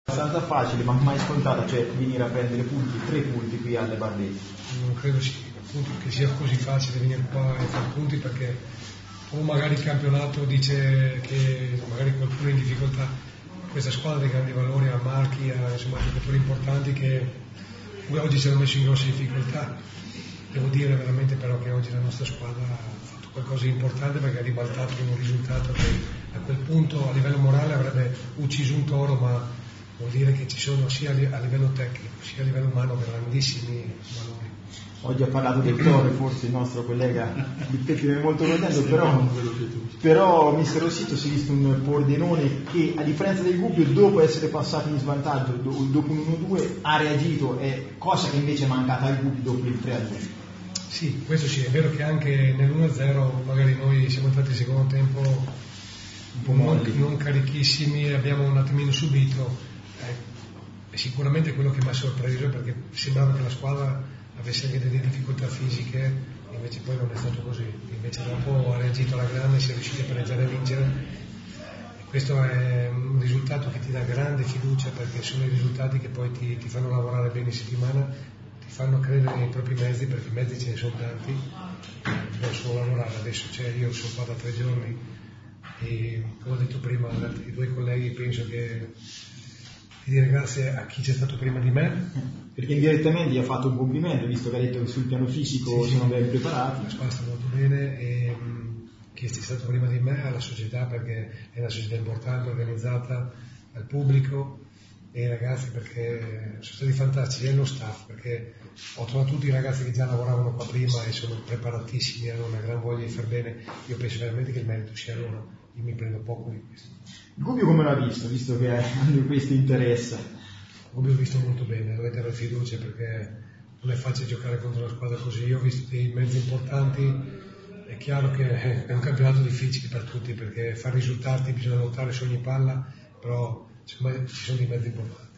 abbastanza facile, ma mai scontata, cioè venire a prendere punti, 3 punti qui alle Bardesi. Non credo appunto, che sia così facile venire qua e fare punti, perché o magari il campionato dice che magari qualcuno è in difficoltà. Questa squadra dei grandi valori, a Marchi, insomma, giocatori importanti che oggi ci hanno messo in grosse difficoltà. Devo dire veramente però che oggi la nostra squadra ha fatto qualcosa di importante, perché ha ribaltato un risultato che a quel punto a livello morale avrebbe ucciso un toro, ma vuol dire che ci sono sia a livello tecnico sia a livello umano grandissimi valori. Oggi ha parlato del toro, forse il nostro collega Bittetti è molto contento, però mister Rossito si è visto un Pordenone che, a differenza del Gubbio, dopo essere passato in svantaggio, dopo un 1-2 ha reagito, cosa che invece è mancata al Gubbio dopo il 3-2. Sì, questo sì, è vero che anche nell'1-0 magari noi siamo entrati in secondo tempo un po' non carichissimi, abbiamo un attimino subito, e sicuramente quello che mi ha sorpreso, perché sembrava che la squadra avesse anche delle difficoltà fisiche, invece poi non è stato così, invece dopo ha reagito alla grande, si è riusciti a pareggiare e a vincere, e questo è un risultato che ti dà grande fiducia, perché sono i risultati che poi ti fanno lavorare bene in settimana, ti fanno credere nei propri mezzi, perché i mezzi ce ne sono tanti, bisogna solo lavorare. Adesso io sono qua da 3 giorni e, come ho detto prima ai 2 colleghi, penso che dire grazie a chi c'è stato prima di me, perché indirettamente gli ha fatto un complimento, visto che ha detto che sul piano fisico sono ben preparati. La squadra sta molto bene, e chi è stato prima di me, alla società, perché è una società importante, organizzata, al pubblico, e ai ragazzi, perché sono stati fantastici, e lo staff, perché ho trovato tutti i ragazzi che già lavoravano qua prima e sono preparatissimi, hanno una gran voglia di far bene. Io penso veramente che il merito sia loro, io mi prendo poco di questo. Il Gubbio come l'ha visto che a lui questo interessa? Il Gubbio ho visto molto bene, dovete avere fiducia, perché non è facile giocare contro una squadra così. Io ho visto dei mezzi importanti, è chiaro che è un campionato difficile per tutti, perché fare risultati bisogna lottare su ogni palla, però secondo me ci sono dei mezzi importanti.